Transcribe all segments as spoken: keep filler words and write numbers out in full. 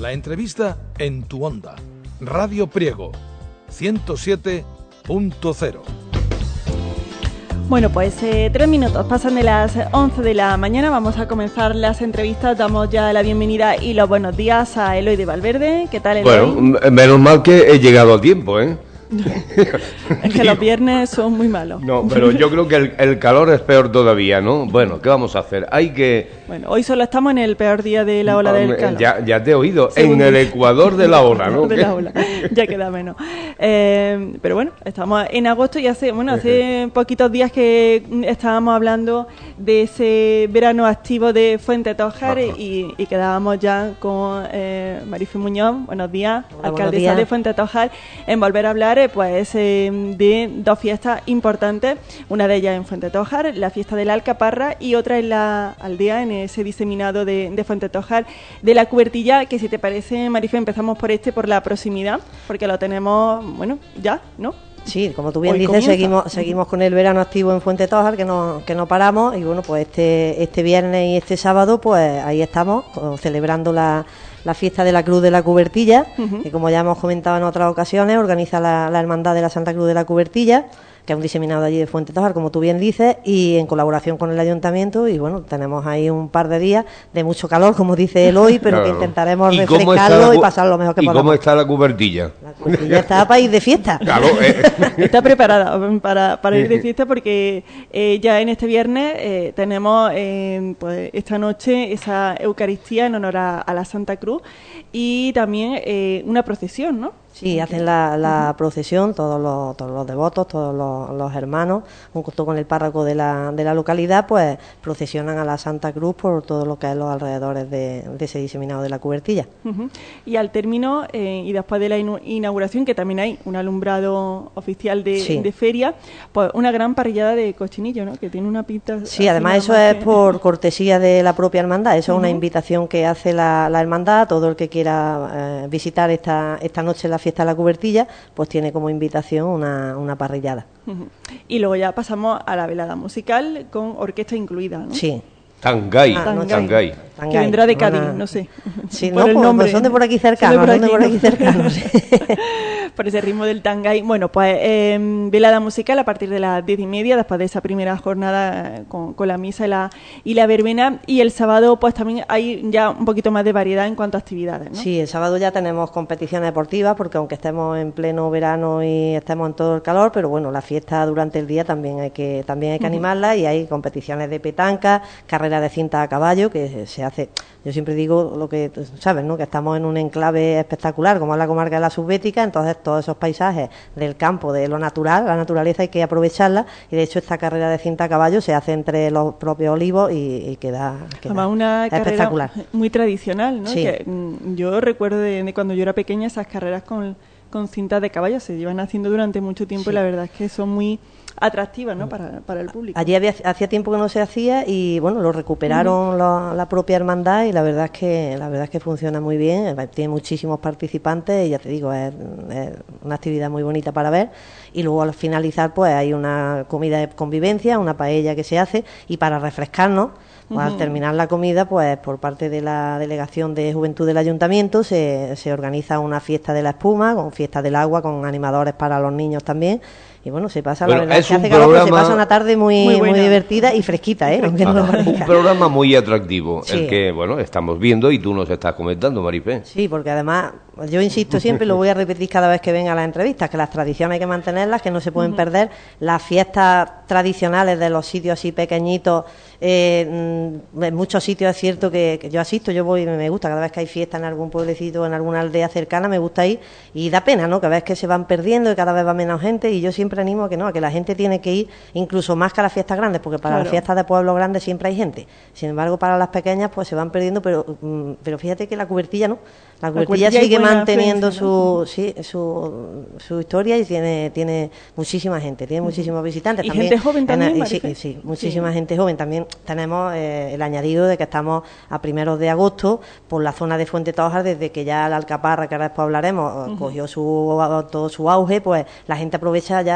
La entrevista en tu onda. Radio Priego, ciento siete punto cero. Bueno, pues eh, tres minutos pasan de las once de la mañana. Vamos a comenzar las entrevistas. Damos ya la bienvenida y los buenos días a Eloy de Valverde. ¿Qué tal, Eloy? Bueno, menos mal que he llegado a tiempo, ¿eh? Es que los viernes son muy malos. No, pero yo creo que el, el calor es peor todavía, ¿no? Bueno, ¿qué vamos a hacer? Hay que... Bueno, hoy solo estamos en el peor día de la ola del calor. Ya, ya te he oído, Según en el ecuador de la ola, ¿no? De la ola, ya queda menos. Eh, pero bueno, estamos en agosto y hace, bueno, hace poquitos días que estábamos hablando de ese verano activo de Fuente Tojar y, y quedábamos ya con eh, Marife Muñoz, buenos días, Hola, alcaldesa buenos días. de Fuente Tojar, en volver a hablar pues eh, de dos fiestas importantes, una de ellas en Fuente Tojar, la fiesta de la Alcaparra, y otra en la aldea, en ese diseminado de, de Fuente Tojar de la Cubertilla, que si te parece, Marife, empezamos por este, por la proximidad, porque lo tenemos, bueno, ya, ¿no? Sí, como tú bien Hoy dices, comienza. seguimos seguimos con el verano activo en Fuente Tojar, que no que no paramos, y bueno, pues este este viernes y este sábado, pues ahí estamos co- celebrando la, la fiesta de la Cruz de la Cubertilla, Uh-huh. que como ya hemos comentado en otras ocasiones, organiza la, la Hermandad de la Santa Cruz de la Cubertilla, que es un diseminado allí de Fuente Tojar, como tú bien dices, y en colaboración con el Ayuntamiento, y bueno, tenemos ahí un par de días de mucho calor, como dice Eloy, pero Claro. que intentaremos ¿Y cómo está refrescarlo la y cu- pasar lo mejor que ¿Y podamos. cómo está la cubertilla? La Cubertilla está para ir de fiesta. Claro, eh. Está preparada para, para ir de fiesta porque eh, ya en este viernes eh, tenemos eh, pues esta noche esa Eucaristía en honor a, a la Santa Cruz y también eh, una procesión, ¿no? Sí, hacen la, la procesión todos los, todos los devotos, todos los, los hermanos, junto con el párroco de la, de la localidad, pues procesionan a la Santa Cruz por todo lo que es los alrededores de, de ese diseminado de la Cubertilla. Uh-huh. Y al término eh, y después de la inu- inauguración, que también hay un alumbrado oficial de, Sí. de feria, pues una gran parrillada de cochinillo, ¿no? Que tiene una pinta. Sí, así además nada eso más es que- por cortesía de la propia hermandad, eso es una Ujú. invitación que hace la, la hermandad a todo el que quiera eh, visitar esta, esta noche la fiesta de la Cubertilla, pues tiene como invitación una, una parrillada. Ujú. Y luego ya pasamos a la velada musical con orquesta incluida, ¿no? Sí. Tangay, Ah, no, Tangay. Que vendrá de Cádiz, Una- no sé. Sí, Por no, el pues, nombre. pues son de por aquí Son de cercanos, por son de por aquí, aquí cercanos. sí. Por ese ritmo del tangay. Bueno, pues eh, velada musical a partir de las diez y media, después de esa primera jornada eh, con, con la misa y la, y la verbena. Y el sábado, pues también hay ya un poquito más de variedad en cuanto a actividades, ¿no? Sí, el sábado ya tenemos competiciones deportivas, porque aunque estemos en pleno verano y estemos en todo el calor, pero bueno, la fiesta durante el día también hay que también hay que animarla, y hay competiciones de petanca, carreras de cinta a caballo, que se hace, yo siempre digo lo que tú sabes, ¿no? Que estamos en un enclave espectacular, como es la comarca de la Subbética, entonces todos esos paisajes del campo, de lo natural, la naturaleza hay que aprovecharla, y de hecho esta carrera de cinta a caballo se hace entre los propios olivos y, y queda, queda Además, una carrera espectacular. muy tradicional, ¿no? Sí. Que, mm, yo recuerdo de, de cuando yo era pequeña esas carreras con, con cintas de caballo se llevan haciendo durante mucho tiempo Sí. y la verdad es que son muy atractivas, ¿no? Para, para el público. Allí había, hacía tiempo que no se hacía y bueno, lo recuperaron lo- la propia hermandad, y la verdad es que la verdad es que funciona muy bien, tiene muchísimos participantes y ya te digo, es, es una actividad muy bonita para ver. Y luego al finalizar pues hay una comida de convivencia, una paella que se hace, y para refrescarnos, pues, al Ujú. terminar la comida, pues por parte de la Delegación de Juventud del Ayuntamiento se, se organiza una fiesta de la espuma, con fiesta del agua, con animadores para los niños también. Y bueno, se pasa, Bueno, la verdad, es que un hace calor, pero se programa- pasa una tarde muy, Muy muy, buena. divertida y fresquita, ¿eh? Aunque no lo Ah, un parezca. programa muy atractivo, Sí. el que, bueno, estamos viendo y tú nos estás comentando, Maripé. Sí, porque además, yo insisto siempre, lo voy a repetir cada vez que venga a las entrevistas, que las tradiciones hay que mantenerlas, que no se pueden perder. Las fiestas tradicionales de los sitios así pequeñitos, eh, mm, en muchos sitios es cierto que, que yo asisto, yo voy y me gusta, cada vez que hay fiesta en algún pueblecito, en alguna aldea cercana, me gusta ir, y da pena, ¿no? Que a veces que se van perdiendo y cada vez va menos gente, y yo siempre animo a que no, a que la gente tiene que ir incluso más que a las fiestas grandes, porque para Claro. las fiestas de pueblos grandes siempre hay gente. Sin embargo, para las pequeñas pues se van perdiendo, pero mm, pero fíjate que la Cubertilla no. La Cubertilla Cubertilla hay sigue buena manteniendo afluencia, ¿no? su, sí, su su historia, y tiene tiene muchísima gente, tiene muchísimos visitantes. Y también, gente joven también, en- y sí, Marife. sí, muchísima Sí. gente joven. También tenemos eh, el añadido de que estamos a primeros de agosto por la zona de Fuente Tojar, desde que ya la Alcaparra, que ahora después hablaremos, cogió su todo su auge, pues la gente aprovecha ya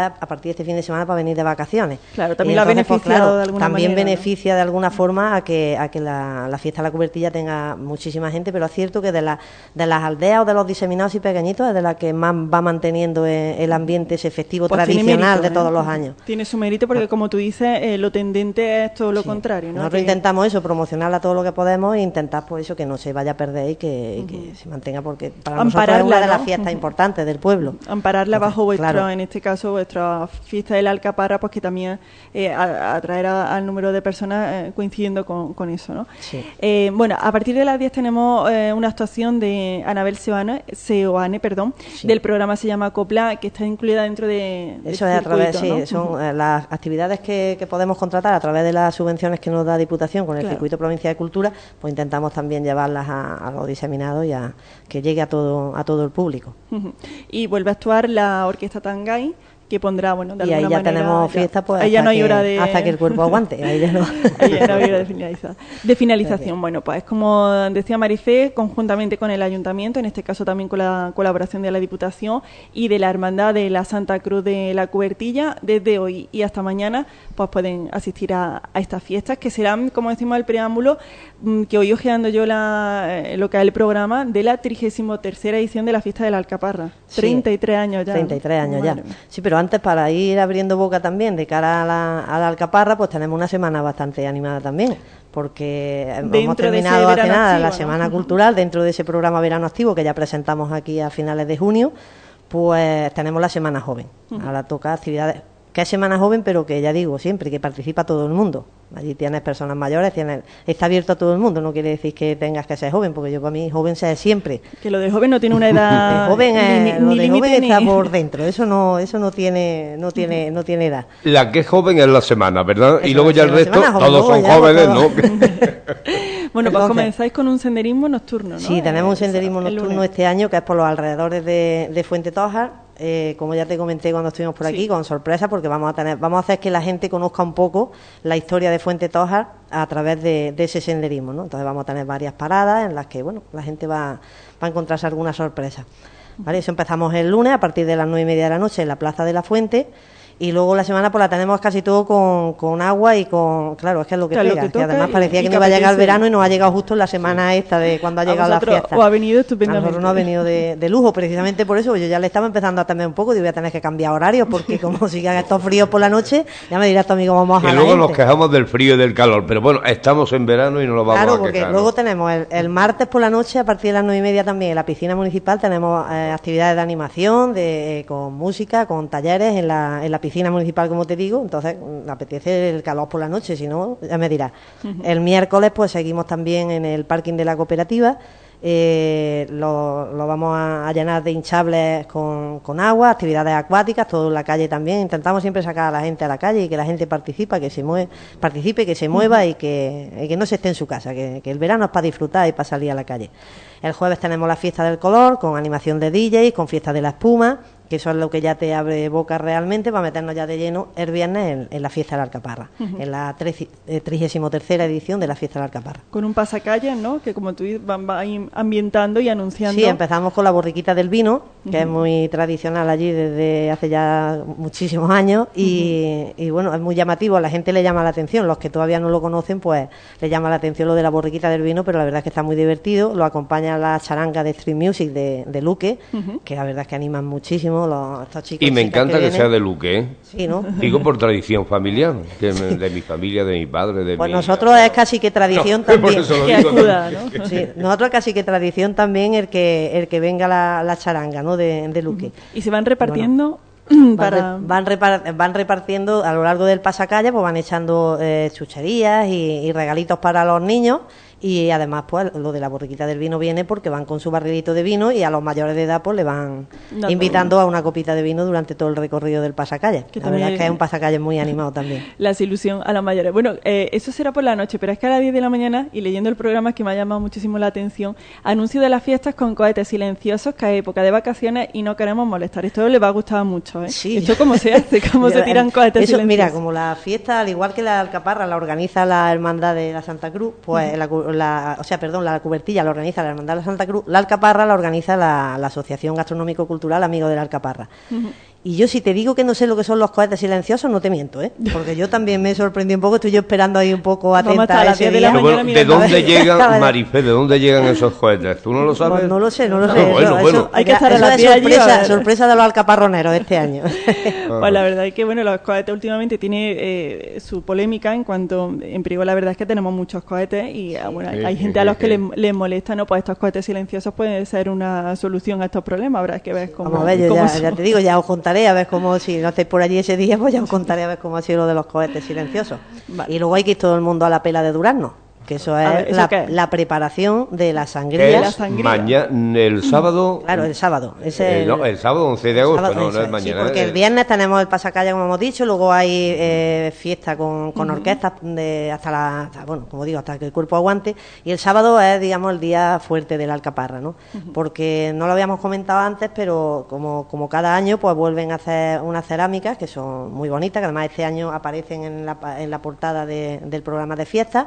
aprovechar a partir de este fin de semana para venir de vacaciones. Claro, también y la ha entonces, pues, beneficiado claro, de alguna también manera, beneficia, ¿no?, de alguna forma a que a que la, la fiesta de la Cubertilla tenga muchísima gente, pero es cierto que de, la, de las aldeas o de los diseminados y pequeñitos es de la que más va manteniendo el ambiente ese festivo pues tradicional mérito, de ¿eh? todos los años. Tiene su mérito porque, como tú dices, eh, lo tendente es todo lo Sí. contrario, ¿no? Nosotros Que... intentamos eso, promocionarla todo lo que podemos e intentar pues eso, que no se vaya a perder y que, uh-huh. y que se mantenga, porque para nosotros es una de las fiestas, ¿no?, importantes del pueblo. Ampararla Entonces, bajo vuestro, claro. en este caso, vuestra fiesta de la Alcaparra, pues que también eh, atraer al número de personas eh, coincidiendo con, con eso, ¿no? Sí. Eh, bueno, a partir de las diez tenemos eh, una actuación de Anabel Seoane, Seoane perdón, sí. del programa se llama Copla, que está incluida dentro de... Eso es a través, sí, ¿no? son uh-huh. eh, las actividades que, que podemos contratar a través de las subvenciones que nos da Diputación con el claro. Circuito Provincial de Cultura, pues intentamos también llevarlas a, a los diseminados y a que llegue a todo a todo el público. Uh-huh. Y vuelve a actuar la Orquesta Tangay, que pondrá, bueno, de y ahí alguna ya manera, tenemos fiesta, pues ahí ya hasta, no hay que, hora de... hasta que el cuerpo aguante, ahí ya no, ahí ya no hay hora de finalizar. De finalización, bueno, pues como decía Marifé, conjuntamente con el Ayuntamiento, en este caso también con la colaboración de la Diputación y de la Hermandad de la Santa Cruz de la Cubertilla, desde hoy y hasta mañana, pues pueden asistir a, a estas fiestas, que serán, como decimos el preámbulo, que hoy ojeando yo la, eh, lo que es el programa de la trigésima tercera edición de la Fiesta de la Alcaparra. Sí, treinta y tres años ya. treinta y tres años Madre ya. mía. Sí, pero antes, para ir abriendo boca también de cara a la, a la Alcaparra, pues tenemos una semana bastante animada también, porque dentro hemos terminado hace nada activo, la ¿no? Semana Cultural, dentro de ese programa Verano Activo que ya presentamos aquí a finales de junio, pues tenemos la Semana Joven. Uh-huh. Ahora toca actividades, que es Semana Joven, pero que ya digo siempre, que participa todo el mundo. Allí tienes personas mayores, tienes, está abierto a todo el mundo, no quiere decir que tengas que ser joven, porque yo para mí joven sea siempre. Que lo de joven no tiene una edad. De joven es, ni, lo ni de joven ni... está por dentro, eso no, eso no tiene, no tiene, no tiene edad. La que es joven es la semana, ¿verdad? Eso, y luego ya el resto, joven, todos son ya, jóvenes, todo. ¿no? Bueno, pues comenzáis con un senderismo nocturno, ¿no? Sí, tenemos un senderismo nocturno este año que es por los alrededores de, de Fuente Tójar. Eh, como ya te comenté cuando estuvimos por aquí, sí. con sorpresa, porque vamos a tener, vamos a hacer que la gente conozca un poco la historia de Fuente Tójar a través de, de ese senderismo, ¿no? Entonces vamos a tener varias paradas en las que, bueno, la gente va, va a encontrarse alguna sorpresa. ¿Vale? Eso empezamos el lunes a partir de las nueve y media de la noche en la Plaza de la Fuente. Y luego la semana pues la tenemos casi todo con, con agua y con... Claro, es que es lo que claro, pega, lo que, que además y, parecía y que que no iba a llegar el apetece. verano y nos ha llegado justo en la semana esta de cuando ha llegado la fiesta. O ha venido estupendamente. A nosotros nos ha venido de, de lujo, precisamente por eso. Yo ya le estaba empezando a temer un poco, digo, voy a tener que cambiar horario porque como sigan estos fríos por la noche, ya me dirás tú a mí cómo vamos a Y luego nos quejamos del frío y del calor, pero bueno, estamos en verano y no nos vamos claro, a quejar. Claro, porque luego tenemos el, el martes por la noche, a partir de las nueve y media también, en la piscina municipal tenemos eh, actividades de animación, de eh, con música, con talleres en la, en la piscina municipal, como te digo, entonces me apetece el calor por la noche, si no, ya me dirás. Uh-huh. El miércoles pues seguimos también en el parking de la cooperativa, eh, lo, lo vamos a, a llenar de hinchables con, con agua, actividades acuáticas, todo en la calle también. Intentamos siempre sacar a la gente a la calle y que la gente participe, que se mueve, participe, que se mueva uh-huh. y, que, y que no se esté en su casa, que, que el verano es para disfrutar y para salir a la calle. El jueves tenemos la fiesta del color, con animación de D Js, con fiesta de la espuma, que eso es lo que ya te abre boca realmente para meternos ya de lleno el viernes en, en la fiesta de la Alcaparra, uh-huh. en la trigésima tercera edición de la fiesta de la Alcaparra. Con un pasacalles, ¿no?, que como tú dices, van, van ambientando y anunciando. Sí, empezamos con la borriquita del vino, que uh-huh. es muy tradicional allí desde hace ya muchísimos años y, uh-huh. y bueno, es muy llamativo, a la gente le llama la atención, los que todavía no lo conocen pues le llama la atención lo de la borriquita del vino, pero la verdad es que está muy divertido, lo acompaña la charanga de Street Music de, de Luque, uh-huh. que la verdad es que animan muchísimo. Los, estos chicos, y me encanta que, que sea de Luque, ¿eh? Sí, ¿no? Digo por tradición familiar, que sí. de mi familia, de mi padre, de pues mi... nosotros es casi que tradición no, también. Por eso lo que digo, acuda, ¿no? Sí, nosotros es casi que tradición también el que el que venga la, la charanga, ¿no?, de, de Luque. Uh-huh. Y se van repartiendo... Bueno, para... van, repar, van repartiendo a lo largo del pasacalle, pues van echando eh, chucherías y, y regalitos para los niños. Y además pues lo de la borriquita del vino viene porque van con su barrilito de vino y a los mayores de edad pues le van no, invitando no. a una copita de vino durante todo el recorrido del pasacalle. Que la verdad es que es un pasacalle muy animado también. La ilusión a los mayores. Bueno, eh, eso será por la noche, pero es que a las diez de la mañana, y leyendo el programa es que me ha llamado muchísimo la atención, anuncio de las fiestas con cohetes silenciosos, que es época de vacaciones y no queremos molestar. Esto les va a gustar mucho, ¿eh? Sí. Esto cómo se hace, cómo se tiran cohetes eso, silenciosos. Mira, como la fiesta, al igual que la Alcaparra la organiza la Hermandad de la Santa Cruz, pues uh-huh. la, la, o sea, perdón, la Cubertilla la organiza la Hermandad de la Santa Cruz, la Alcaparra la organiza la, la Asociación Gastronómico-Cultural Amigos de la Alcaparra. Uh-huh. Y yo si te digo que no sé lo que son los cohetes silenciosos, no te miento, ¿eh? Porque yo también me sorprendí un poco, estoy yo esperando ahí un poco atenta a ese día. Pero bueno, ¿de dónde llegan, Marifé, de dónde llegan esos cohetes? ¿Tú no lo sabes? Pues no lo sé, no lo No, sé. bueno, Eso- bueno. eso- Hay que estar a eso las es diez allí, sorpresa, a ver. sorpresa de los alcaparroneros de este año. Pues la verdad es que bueno, los cohetes últimamente tiene eh, su polémica en cuanto en Priego la verdad es que tenemos muchos cohetes y ah, bueno, hay, Sí, hay sí, gente sí, a los que sí. les, les molesta, no, pues estos cohetes silenciosos pueden ser una solución a estos problemas, habrá que ver cómo, Vamos a ver, yo cómo ya, son. ya te digo, ya os contaré a ver cómo, si no estáis por allí ese día, pues ya os contaré a ver cómo ha sido lo de los cohetes silenciosos. Vale. Y luego hay que ir todo el mundo a la pela de durazno, que eso A es ver, ¿eso la, qué es? la preparación de la Que sangría. la es sangría. mañana, el sábado... Claro, el sábado. Ese Eh, no, el sábado once de agosto, sábado, no, eso no es es, mañana. sí, porque eh. el viernes tenemos el pasacalle, como hemos dicho, luego hay eh, fiesta con, con orquestas de hasta la, hasta, bueno, como digo, hasta que el cuerpo aguante, y el sábado es, digamos, el día fuerte de la Alcaparra, ¿no? Porque no lo habíamos comentado antes, pero como, como cada año, pues vuelven a hacer unas cerámicas que son muy bonitas, que además este año aparecen en la, pa- en la portada de- del programa de fiesta.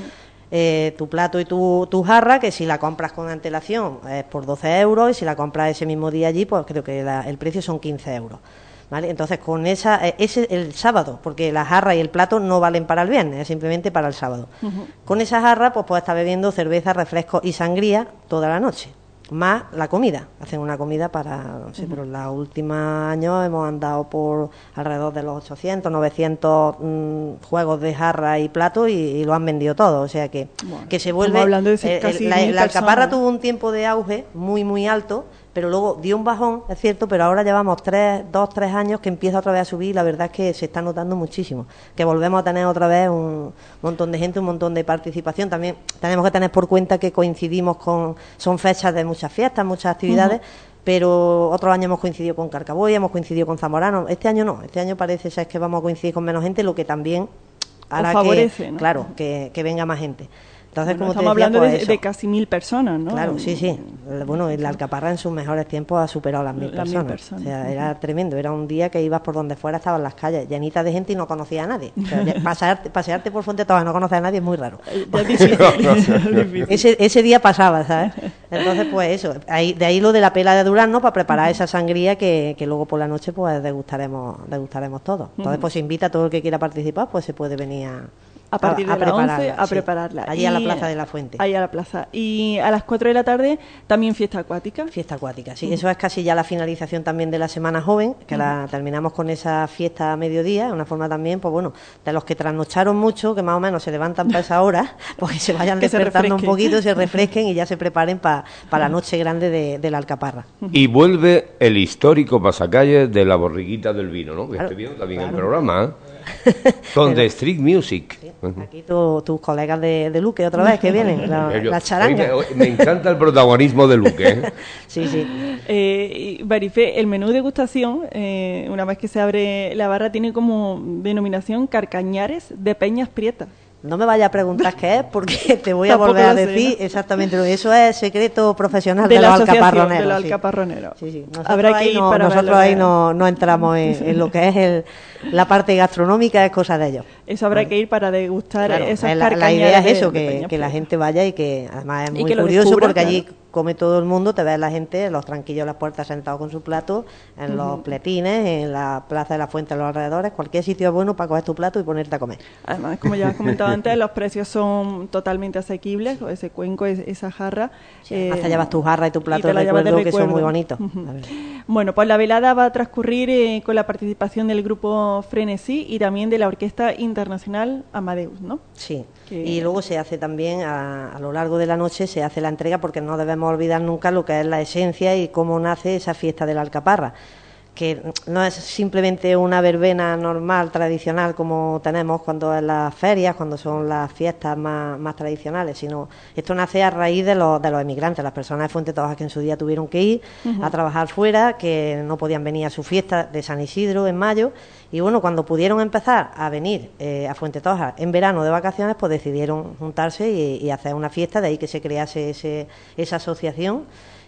Eh, tu plato y tu, tu jarra, que si la compras con antelación es por doce euros, y si la compras ese mismo día allí, pues creo que la- el precio son quince euros. ¿Vale? Entonces, con esa, eh, ese el sábado, porque la jarra y el plato no valen para el viernes, es simplemente para el sábado. Con esa jarra, pues puedes estar bebiendo cerveza, refresco y sangría toda la noche, más la comida. Hacen una comida para, no sé, pero en los últimos años hemos andado por alrededor de los ochocientos, novecientos mm, juegos de jarra y plato, y, y lo han vendido todo. O sea que, Bueno, que se estamos vuelve. hablando de eh, casi la, mil la Alcaparra personas. tuvo un tiempo de auge muy, muy alto, pero luego dio un bajón, es cierto, pero ahora llevamos tres, dos, tres años que empieza otra vez a subir, y la verdad es que se está notando muchísimo, que volvemos a tener otra vez un montón de gente, un montón de participación. También tenemos que tener por cuenta que coincidimos con, son fechas de muchas fiestas, muchas actividades, pero otros años hemos coincidido con Carcaboya, hemos coincidido con Zamorano. Este año no, este año parece ser que vamos a coincidir con menos gente, lo que también hará favorece, que, ¿no? claro, que, que venga más gente. Entonces, Bueno, como te estamos decía, hablando pues de, eso. de casi mil personas, ¿no? Claro, sí, sí. Bueno, la Alcaparra en sus mejores tiempos ha superado las mil Las mil personas. personas. O sea, era tremendo. Era un día que ibas por donde fuera, estaban las calles llenitas de gente y no conocía a nadie. O sea, ya pasearte, pasearte por Fuente Toja y no conocer a nadie es muy raro. Ya es difícil, es difícil. Ese, ese día pasaba, ¿sabes? Entonces, pues eso. Ahí, de ahí lo de la pela de durazno para preparar esa sangría que, que luego por la noche pues degustaremos, degustaremos todos. Entonces, pues se invita a todo el que quiera participar, pues se puede venir a, A partir de las prepararla, once a sí. prepararla. Allí a la Y- Plaza de la Fuente. Ahí a la plaza. Y a las cuatro de la tarde también fiesta acuática. Fiesta acuática, sí. Eso es casi ya la finalización también de la Semana Joven, que la terminamos con esa fiesta a mediodía, una forma también, pues bueno, de los que trasnocharon mucho, que más o menos se levantan para esa hora, pues que se vayan Que se despertando un refresquen. poquito, se refresquen y ya se preparen para la noche grande de, de la Alcaparra. Y vuelve el histórico pasacalle de la borriquita del vino, ¿no? Que Claro, estoy viendo también el claro. programa, ¿eh? Con The Street Music. Aquí tu- tus colegas de, de Luque otra vez que vienen, la, Yo- la charanga. hoy me, me encanta el protagonismo de Luque, ¿eh? Sí, sí. Eh, y, Marifé, el menú degustación, eh, una vez que se abre la barra, tiene como denominación Carcañares de Peñas Prietas. No me vaya a preguntar qué es, porque te voy a Tampoco volver a lo sé, decir ¿no? exactamente lo que eso es secreto profesional De de, la los asociación, alcaparroneros. de los sí. alcaparroneros. Sí, sí. Nosotros Habrá que ahí ir no, para nosotros verlo, ahí ¿eh? no, no entramos en, en lo que es el, la parte gastronómica, es cosa de ellos. Eso habrá que ir para degustar Claro, esas es la, la carcañares idea es de- eso, de que, Peñas que la Prietas. gente vaya y que además es Y muy que lo curioso descubra, porque allí claro. come todo el mundo, te ves la gente en los tranquillos de las puertas sentados con su plato, en los pletines, en la plaza de la Fuente, a los alrededores, cualquier sitio es bueno para coger tu plato y ponerte a comer. Además, como ya has comentado antes, los precios son totalmente asequibles, ese cuenco, es- esa jarra. eh, Además te llevas tu jarra y tu plato te de la llevas de recuerdo, que son recuerdo. muy bonitos. Ujú. La verdad. Bueno, pues la velada va a transcurrir eh, con la participación del grupo Frenesí y también de la Orquesta Internacional Amadeus, ¿no? Sí, Que- y luego se hace también a, a lo largo de la noche, se hace la entrega, porque no debemos olvidar nunca lo que es la esencia y cómo nace esa fiesta de la Alcaparra, que no es simplemente una verbena normal, tradicional, como tenemos cuando en las ferias, cuando son las fiestas más, más tradicionales, sino esto nace a raíz de los, de los emigrantes, las personas de Fuente Toja que en su día tuvieron que ir a trabajar fuera, que no podían venir a su fiesta de San Isidro en mayo, y bueno, cuando pudieron empezar a venir eh, a Fuente Toja en verano de vacaciones, pues decidieron juntarse y, y hacer una fiesta, de ahí que se crease ese, esa asociación.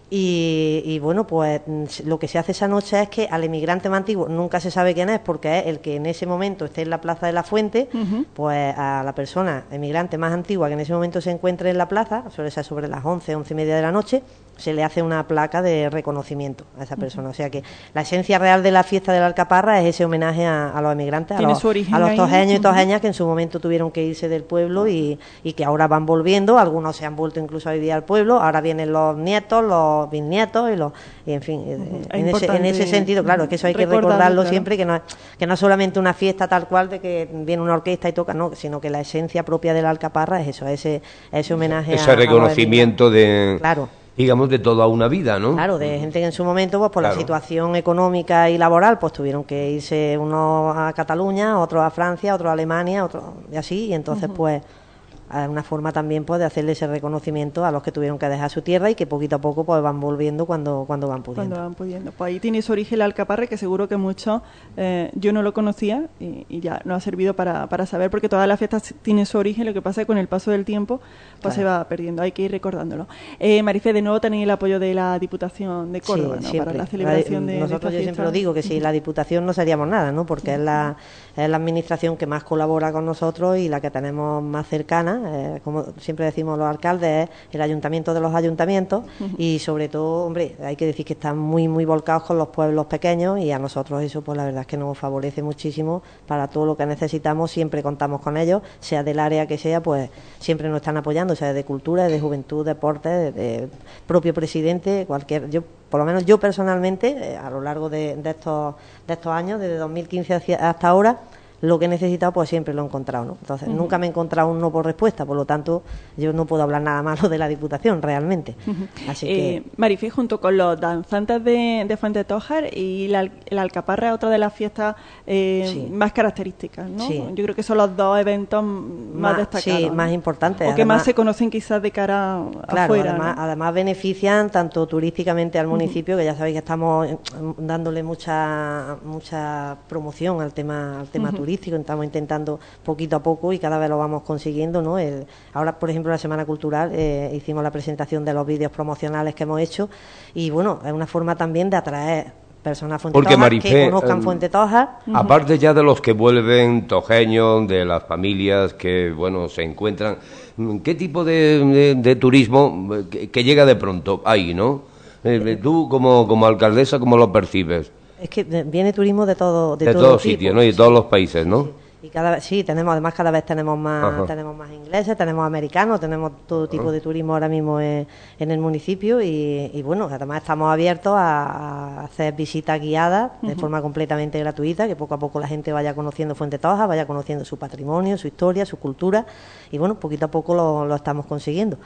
Y, y bueno, pues lo que se hace esa noche es que al emigrante más antiguo, nunca se sabe quién es, porque es el que en ese momento esté en la plaza de la Fuente, uh-huh. pues a la persona emigrante más antigua que en ese momento se encuentre en la plaza, suele ser sobre las once, once y media de la noche, se le hace una placa de reconocimiento a esa persona. Uh-huh. O sea que la esencia real de la fiesta de la Alcaparra es ese homenaje a, a los emigrantes, a los, a los tojeños y tojeñas uh-huh. que en su momento tuvieron que irse del pueblo y, y que ahora van volviendo, algunos se han vuelto incluso a vivir al pueblo, ahora vienen los nietos, los bisnietos y los y en fin, uh-huh. en, ese, en ese sentido, claro, es que eso hay que recordarlo claro. siempre, que no, que no es solamente una fiesta tal cual de que viene una orquesta y toca, no, sino que la esencia propia de la Alcaparra es eso, ese, ese homenaje ese a, reconocimiento a de... Claro. digamos, de toda una vida, ¿no? Claro, de gente que en su momento, pues por claro. la situación económica y laboral, pues tuvieron que irse unos a Cataluña, otros a Francia, otros a Alemania, otros y así, y entonces, uh-huh. pues, es una forma también pues de hacerle ese reconocimiento a los que tuvieron que dejar su tierra y que poquito a poco pues van volviendo cuando cuando van pudiendo. Cuando van pudiendo. Pues ahí tiene su origen la Alcaparra, que seguro que muchos, eh, yo no lo conocía y, y ya nos ha servido para, para saber, porque todas las fiestas tienen su origen, lo que pasa es que con el paso del tiempo pues claro. se va perdiendo, hay que ir recordándolo. Eh, Marifé, de nuevo tenéis el apoyo de la Diputación de Córdoba, sí, ¿no? Para la celebración la, de nosotros de yo siempre lo digo, que sin la Diputación no seríamos nada, ¿no? Porque es la, es la administración que más colabora con nosotros y la que tenemos más cercana, eh, como siempre decimos los alcaldes, es el ayuntamiento de los ayuntamientos uh-huh. y sobre todo, hombre, hay que decir que están muy muy volcados con los pueblos pequeños y a nosotros eso pues la verdad es que nos favorece muchísimo para todo lo que necesitamos, siempre contamos con ellos, sea del área que sea, pues siempre nos están apoyando, sea de cultura, de juventud, deporte, de, de propio presidente, cualquier, yo por lo menos yo personalmente, eh, a lo largo de, de estos de estos años, desde dos mil quince hacia, hasta ahora, lo que he necesitado pues siempre lo he encontrado, ¿no? Entonces uh-huh. nunca me he encontrado un no por respuesta, por lo tanto yo no puedo hablar nada malo de la Diputación realmente. Uh-huh. Así eh, que Marifé, junto con los danzantes de, de Fuentetójar y la, la Alcaparra es otra de las fiestas eh, sí. más características, ¿no? Sí. Yo creo que son los dos eventos más, más destacados, sí, ¿no? más importantes, o que además, más se conocen quizás de cara claro, afuera, además, ¿no? además benefician tanto turísticamente al municipio, uh-huh. que ya sabéis que estamos dándole mucha mucha promoción al tema al tema uh-huh. turístico, estamos intentando poquito a poco y cada vez lo vamos consiguiendo, ¿no? El, ahora, por ejemplo, la Semana Cultural eh, hicimos la presentación de los vídeos promocionales que hemos hecho y, bueno, es una forma también de atraer personas fuentetojas que conozcan eh, Fuentetojas. Uh-huh. Aparte ya de los que vuelven tojeños, de las familias que, bueno, se encuentran, ¿qué tipo de, de, de turismo que, que llega de pronto ahí, no? Eh, tú, como, como alcaldesa, ¿cómo lo percibes? Es que viene turismo de todo, de, de todo todos tipo. sitios, ¿no? Y de todos los países, ¿no? Sí. Y cada vez, sí, tenemos, además cada vez tenemos más Ajá. tenemos más ingleses, tenemos americanos, tenemos todo tipo Ajá. de turismo ahora mismo en, en el municipio y, y bueno, además estamos abiertos a, a hacer visitas guiadas de uh-huh. forma completamente gratuita, que poco a poco la gente vaya conociendo Fuentetojas, vaya conociendo su patrimonio, su historia, su cultura y bueno, poquito a poco lo, lo estamos consiguiendo.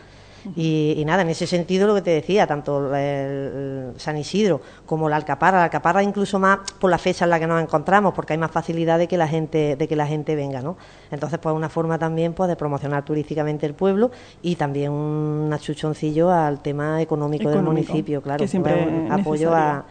Y, y nada, en ese sentido lo que te decía, tanto el, el San Isidro como la Alcaparra, la Alcaparra incluso más por la fecha en la que nos encontramos, porque hay más facilidad de que la gente de que la gente venga, ¿no? Entonces, pues una forma también pues de promocionar turísticamente el pueblo y también un achuchoncillo al tema económico, económico del municipio, claro, que siempre un apoyo a,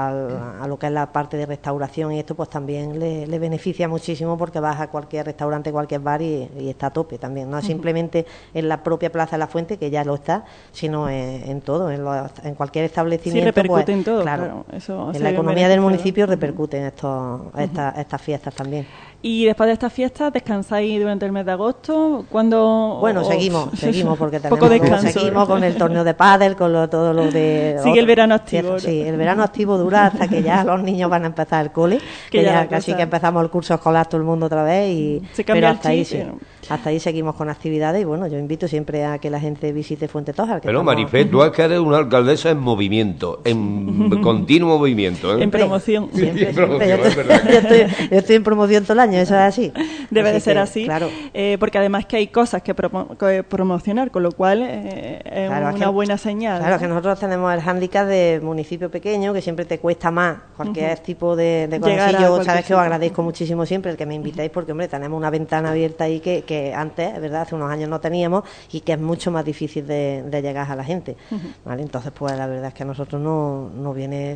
a, a lo que es la parte de restauración y esto pues también le, le beneficia muchísimo porque vas a cualquier restaurante, cualquier bar y, y está a tope también, no uh-huh. simplemente en la propia Plaza de la Fuente, que ya lo está, sino en, en todo, en, lo, en cualquier establecimiento. Sí, repercute pues, en todo, claro. claro. Eso en la economía del municipio repercute en estos, uh-huh. estas, estas fiestas también. Y después de estas fiestas, ¿descansáis durante el mes de agosto? ¿Cuándo? Bueno, seguimos, seguimos, porque tenemos, poco descanso, seguimos con el torneo de pádel, con lo, todo lo de... Sigue otro, el verano activo. Sí, sí, el verano activo dura hasta que ya los niños van a empezar el cole, que, que ya, ya casi que empezamos el curso escolar todo el mundo otra vez, y Se cambia pero hasta el ahí chip, sí. pero... Hasta ahí seguimos con actividades y bueno, yo invito siempre a que la gente visite Fuentetojas. Pero estamos... Marifé, tú es que eres una alcaldesa en movimiento, en continuo movimiento, ¿eh? En promoción. Siempre, en promoción, siempre. Es verdad. Yo, estoy, yo estoy en promoción todo el año, eso es así. Debe así de ser que, así, claro. eh, porque además que hay cosas que, promo que promocionar, con lo cual eh, es claro, una es que, buena señal. Claro, ¿no? que nosotros tenemos el hándicap de municipio pequeño, que siempre te cuesta más cualquier uh-huh. tipo de, de cosas. Y yo, sabes que os agradezco muchísimo siempre el que me invitéis, porque, hombre, tenemos una ventana abierta ahí que, que antes, es verdad, hace unos años no teníamos y que es mucho más difícil de, de llegar a la gente. Uh-huh. ¿Vale? Entonces, pues la verdad es que a nosotros no, no viene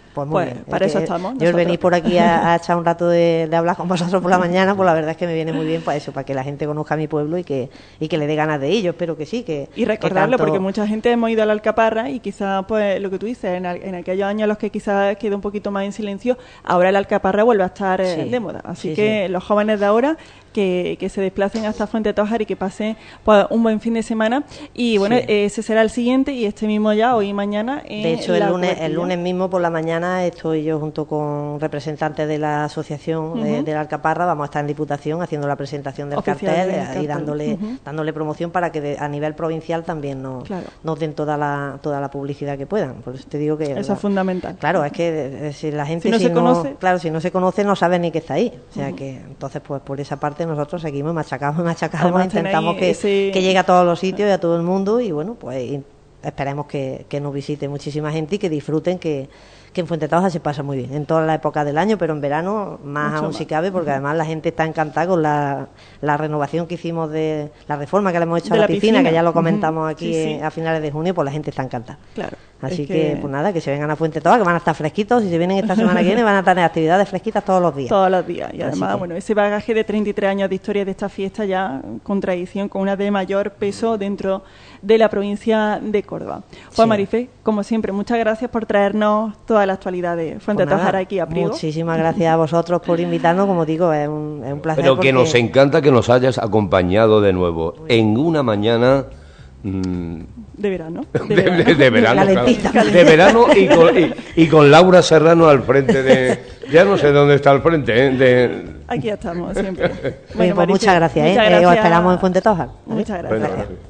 Pues muy Pues bien. para Es eso que estamos Yo el nosotros. venir por aquí a, a echar un rato de, de hablar con vosotros por la mañana, pues la verdad es que me viene muy bien para eso, para que la gente conozca mi pueblo y que y que le dé ganas de ello. Espero que sí, que Y recordarlo, que tanto- porque mucha gente hemos ido a la Alcaparra y quizás, pues, lo que tú dices, en, al- en aquellos años en los que quizás quedó un poquito más en silencio, ahora la Alcaparra vuelve a estar eh, Sí, de moda. Así sí, que sí. los jóvenes de ahora que, que se desplacen hasta Fuentetójar y que pasen pues, un buen fin de semana. Y bueno, Sí. ese será el siguiente y este mismo ya, hoy y mañana. En De hecho, el la lunes, el Cubertilla. lunes mismo por la mañana estoy yo junto con representantes de la asociación de, Ujú. de la Alcaparra, vamos a estar en Diputación haciendo la presentación del Oficial cartel del eh, cartel. y dándole Ujú. dándole promoción para que de- a nivel provincial también nos, Claro. nos den toda la toda la publicidad que puedan. Por eso te digo que Eso la- es fundamental. Claro, es que eh, si la gente Si no se conoce- claro, si no se conoce no sabe ni que está ahí. O sea que entonces pues por esa parte nosotros seguimos machacamos, machacamos, Además, intentamos tenéis que, ese- que llegue a todos los sitios y a todo el mundo y bueno, pues y esperemos que, que nos visite muchísima gente y que disfruten que que en Fuentetójar se pasa muy bien, en toda la época del año, pero en verano más Mucho aún más. si cabe, porque además la gente está encantada con la, la renovación que hicimos de la reforma que le hemos hecho De a la, la piscina, piscina. que ya lo Ujú. comentamos aquí Sí, sí. eh, a finales de junio, pues la gente está encantada. Claro. Así es que, pues nada, que se vengan a Fuentetójar, que van a estar fresquitos, y si vienen esta semana que viene van a tener actividades fresquitas todos los días. Todos los días. Y Así además, que- bueno, ese bagaje de treinta y tres años de historia de esta fiesta ya con tradición, con una de mayor peso dentro de la provincia de Córdoba. Pues Sí. Marifé, como siempre, muchas gracias por traernos toda la actualidad de Fuentetójar Pues nada, aquí a Priego. muchísimas gracias a vosotros por invitarnos, como digo, es un, es un placer. Pero que porque- nos encanta que nos hayas acompañado de nuevo en una mañana mm, De verano. de, de- de verano, Calentita. claro. De verano y con, y, y con Laura Serrano al frente de... Ya no sé dónde está al frente, ¿eh? De, Aquí estamos siempre. Bien, pues Marifé, muchas gracias, ¿eh? muchas Eh, Os gracias. esperamos en Fuentetójar. ¿vale? Muchas gracias. Venga, gracias.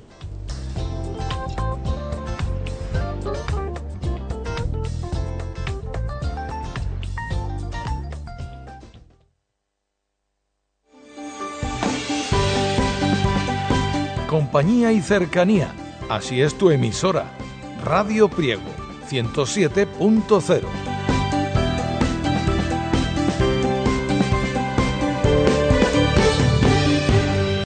Compañía y cercanía. Así es tu emisora. Radio Priego ciento siete punto cero.